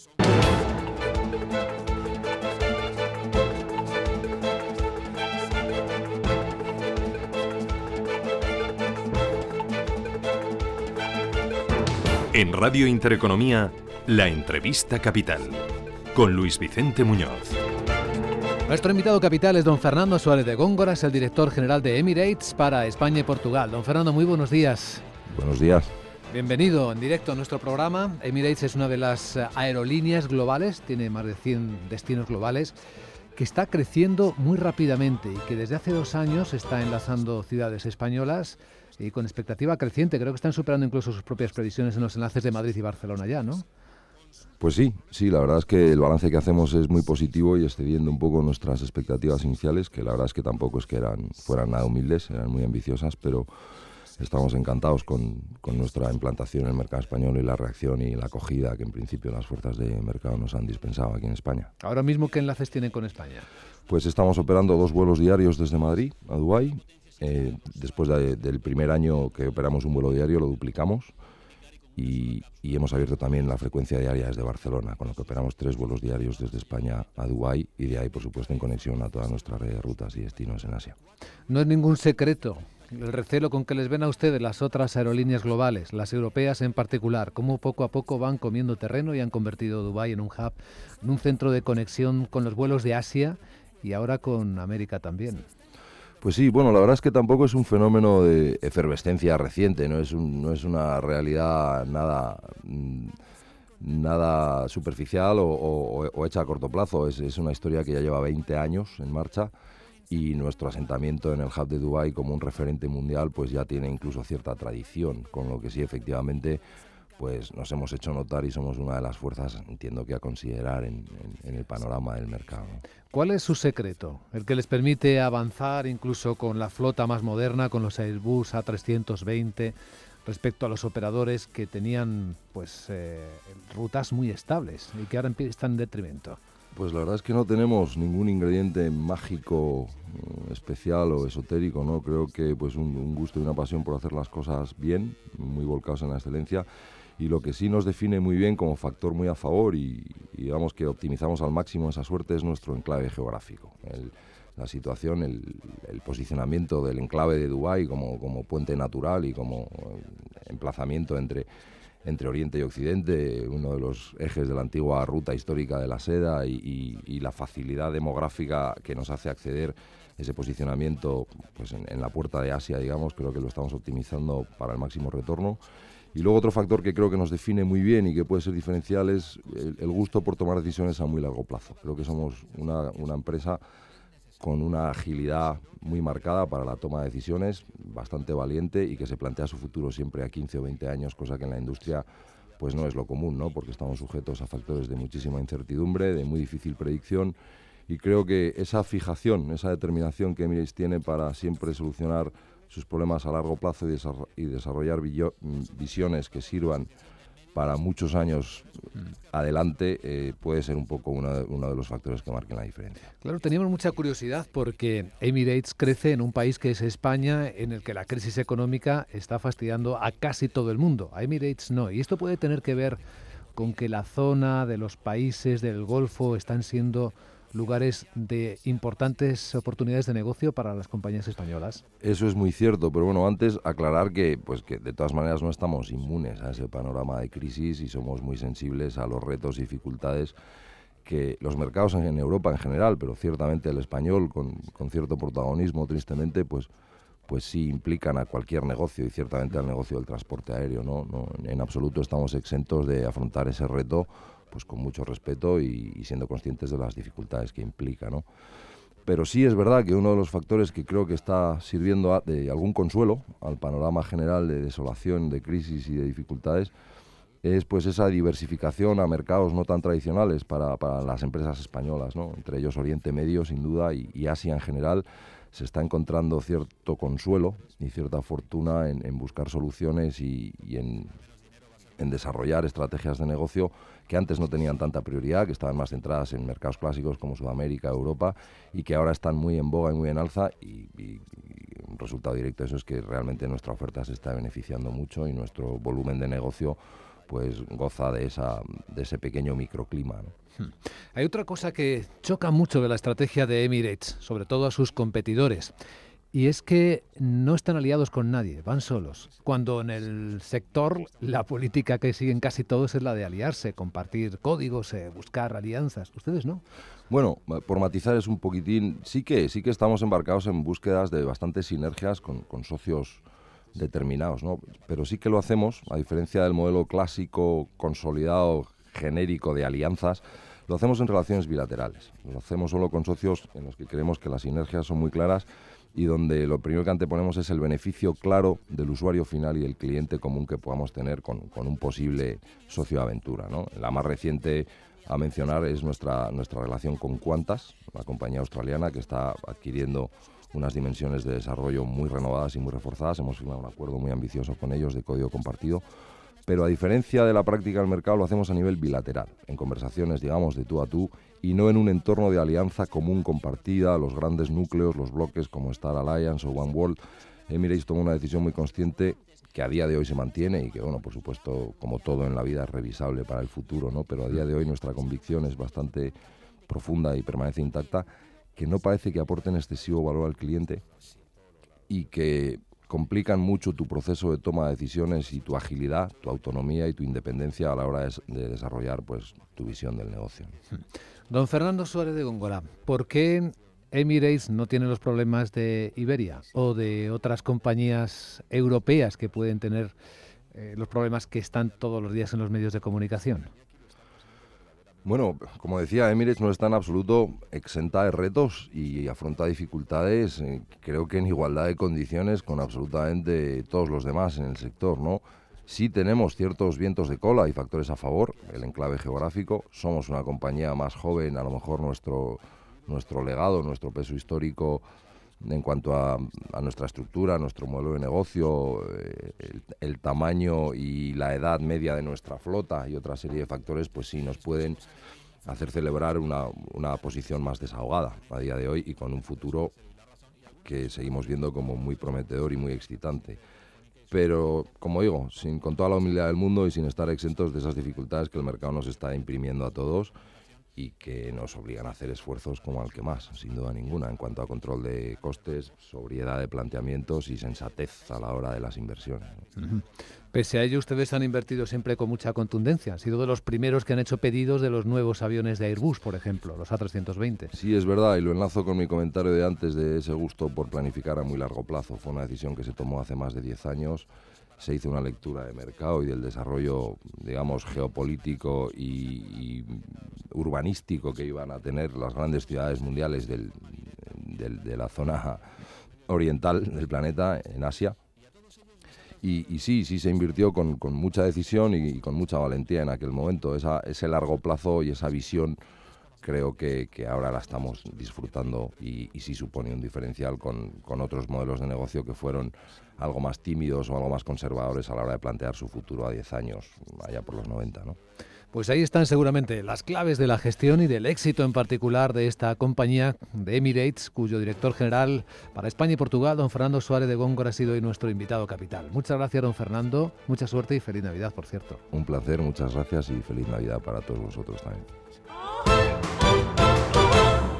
En Radio Intereconomía, la entrevista capital, con Luis Vicente Muñoz. Nuestro invitado capital es don Fernando Suárez de Góngora, es el director general de Emirates para España y Portugal. Don Fernando, muy buenos días. Buenos días. Bienvenido en directo a nuestro programa. Emirates es una de las aerolíneas globales, tiene más de 100 destinos globales, que está creciendo muy rápidamente y que desde hace 2 años está enlazando ciudades españolas y con expectativa creciente. Creo que están superando incluso sus propias previsiones en los enlaces de Madrid y Barcelona ya, ¿no? Pues sí, la verdad es que el balance que hacemos es muy positivo y excediendo un poco nuestras expectativas iniciales, que la verdad es que tampoco es que fueran nada humildes, eran muy ambiciosas, pero estamos encantados con nuestra implantación en el mercado español y la reacción y la acogida que en principio las fuerzas de mercado nos han dispensado aquí en España. Ahora mismo, ¿qué enlaces tienen con España? Pues estamos operando 2 vuelos diarios desde Madrid a Dubái. Después del primer año que operamos un vuelo diario lo duplicamos y hemos abierto también la frecuencia diaria desde Barcelona, con lo que operamos 3 vuelos diarios desde España a Dubái y de ahí, por supuesto, en conexión a toda nuestra red de rutas y destinos en Asia. No es ningún secreto el recelo con que les ven a ustedes las otras aerolíneas globales, las europeas en particular, cómo poco a poco van comiendo terreno y han convertido Dubái en un hub, en un centro de conexión con los vuelos de Asia y ahora con América también. Pues sí, bueno, la verdad es que tampoco es un fenómeno de efervescencia reciente, no es una realidad nada superficial o hecha a corto plazo, es una historia que ya lleva 20 años en marcha y nuestro asentamiento en el hub de Dubái como un referente mundial pues ya tiene incluso cierta tradición, con lo que sí, efectivamente, pues nos hemos hecho notar y somos una de las fuerzas, entiendo que a considerar en el panorama del mercado. ¿Cuál es su secreto? El que les permite avanzar incluso con la flota más moderna, con los Airbus A320, respecto a los operadores que tenían rutas muy estables y que ahora están en detrimento. Pues la verdad es que no tenemos ningún ingrediente mágico especial o esotérico, ¿no? Creo que pues un gusto y una pasión por hacer las cosas bien, muy volcados en la excelencia. Y lo que sí nos define muy bien como factor muy a favor y digamos que optimizamos al máximo esa suerte es nuestro enclave geográfico. La situación, el posicionamiento del enclave de Dubái como puente natural y como emplazamiento entre Oriente y Occidente, uno de los ejes de la antigua ruta histórica de la seda y la facilidad demográfica que nos hace acceder ese posicionamiento pues en la puerta de Asia, digamos, creo que lo estamos optimizando para el máximo retorno. Y luego otro factor que creo que nos define muy bien y que puede ser diferencial es el gusto por tomar decisiones a muy largo plazo. Creo que somos una empresa con una agilidad muy marcada para la toma de decisiones, bastante valiente y que se plantea su futuro siempre a 15 o 20 años, cosa que en la industria pues no es lo común, ¿no? Porque estamos sujetos a factores de muchísima incertidumbre, de muy difícil predicción y creo que esa fijación, esa determinación que Emirates tiene para siempre solucionar sus problemas a largo plazo y desarrollar visiones que sirvan para muchos años adelante puede ser un poco uno de los factores que marquen la diferencia. Claro, teníamos mucha curiosidad porque Emirates crece en un país que es España, en el que la crisis económica está fastidiando a casi todo el mundo. A Emirates no. Y esto puede tener que ver con que la zona de los países del Golfo están siendo lugares de importantes oportunidades de negocio para las compañías españolas. Eso es muy cierto, pero bueno, antes aclarar que de todas maneras no estamos inmunes a ese panorama de crisis y somos muy sensibles a los retos y dificultades que los mercados en Europa en general, pero ciertamente el español con cierto protagonismo, tristemente, pues sí implican a cualquier negocio y ciertamente al negocio del transporte aéreo, ¿no? En absoluto estamos exentos de afrontar ese reto pues con mucho respeto y siendo conscientes de las dificultades que implica, ¿no? Pero sí es verdad que uno de los factores que creo que está sirviendo de algún consuelo al panorama general de desolación, de crisis y de dificultades es pues esa diversificación a mercados no tan tradicionales para las empresas españolas, ¿no? Entre ellos Oriente Medio, sin duda, y Asia en general. Se está encontrando cierto consuelo y cierta fortuna en buscar soluciones y en desarrollar estrategias de negocio que antes no tenían tanta prioridad, que estaban más centradas en mercados clásicos como Sudamérica, Europa, y que ahora están muy en boga y muy en alza, y un resultado directo de eso es que realmente nuestra oferta se está beneficiando mucho y nuestro volumen de negocio pues goza de ese pequeño microclima, ¿no? Hay otra cosa que choca mucho de la estrategia de Emirates, sobre todo a sus competidores, y es que no están aliados con nadie, van solos. Cuando en el sector la política que siguen casi todos es la de aliarse, compartir códigos, buscar alianzas. Ustedes no. Bueno, por matizar es un poquitín, sí que estamos embarcados en búsquedas de bastantes sinergias con socios determinados, ¿no? Pero sí que lo hacemos, a diferencia del modelo clásico, consolidado, genérico de alianzas, lo hacemos en relaciones bilaterales. Lo hacemos solo con socios en los que creemos que las sinergias son muy claras y donde lo primero que anteponemos es el beneficio claro del usuario final y el cliente común que podamos tener con un posible socio de aventura, ¿no? La más reciente a mencionar es nuestra relación con Qantas, la compañía australiana que está adquiriendo unas dimensiones de desarrollo muy renovadas y muy reforzadas. Hemos firmado un acuerdo muy ambicioso con ellos de código compartido, pero a diferencia de la práctica del mercado lo hacemos a nivel bilateral, en conversaciones, digamos, de tú a tú y no en un entorno de alianza común compartida, los grandes núcleos, los bloques como Star Alliance o One World. Emirates tomó una decisión muy consciente que a día de hoy se mantiene y que, bueno, por supuesto, como todo en la vida es revisable para el futuro, ¿no? Pero a día de hoy nuestra convicción es bastante profunda y permanece intacta, que no parece que aporten excesivo valor al cliente y que complican mucho tu proceso de toma de decisiones y tu agilidad, tu autonomía y tu independencia a la hora de desarrollar pues tu visión del negocio. Don Fernando Suárez de Góngora, ¿por qué Emirates no tiene los problemas de Iberia o de otras compañías europeas que pueden tener los problemas que están todos los días en los medios de comunicación? Bueno, como decía, Emirates no está en absoluto exenta de retos y afronta dificultades, creo que en igualdad de condiciones con absolutamente todos los demás en el sector, ¿no? Sí tenemos ciertos vientos de cola y factores a favor, el enclave geográfico, somos una compañía más joven, a lo mejor nuestro legado, nuestro peso histórico en cuanto a nuestra estructura, nuestro modelo de negocio, el tamaño y la edad media de nuestra flota y otra serie de factores, pues sí nos pueden hacer celebrar una posición más desahogada a día de hoy y con un futuro que seguimos viendo como muy prometedor y muy excitante. Pero, como digo, con toda la humildad del mundo y sin estar exentos de esas dificultades que el mercado nos está imprimiendo a todos y que nos obligan a hacer esfuerzos como al que más, sin duda ninguna, en cuanto a control de costes, sobriedad de planteamientos y sensatez a la hora de las inversiones. Uh-huh. Pese a ello, ustedes han invertido siempre con mucha contundencia. Han sido de los primeros que han hecho pedidos de los nuevos aviones de Airbus, por ejemplo, los A320. Sí, es verdad, y lo enlazo con mi comentario de antes de ese gusto por planificar a muy largo plazo. Fue una decisión que se tomó hace más de 10 años. Se hizo una lectura de mercado y del desarrollo, digamos, geopolítico y urbanístico que iban a tener las grandes ciudades mundiales de la zona oriental del planeta, en Asia. Y sí se invirtió con mucha decisión y con mucha valentía en aquel momento. Ese largo plazo y esa visión creo que ahora la estamos disfrutando y sí supone un diferencial con otros modelos de negocio que fueron algo más tímidos o algo más conservadores a la hora de plantear su futuro a 10 años, allá por los 90, ¿no? Pues ahí están seguramente las claves de la gestión y del éxito en particular de esta compañía de Emirates, cuyo director general para España y Portugal, don Fernando Suárez de Góngora, ha sido hoy nuestro invitado capital. Muchas gracias, don Fernando. Mucha suerte y feliz Navidad, por cierto. Un placer, muchas gracias y feliz Navidad para todos vosotros también.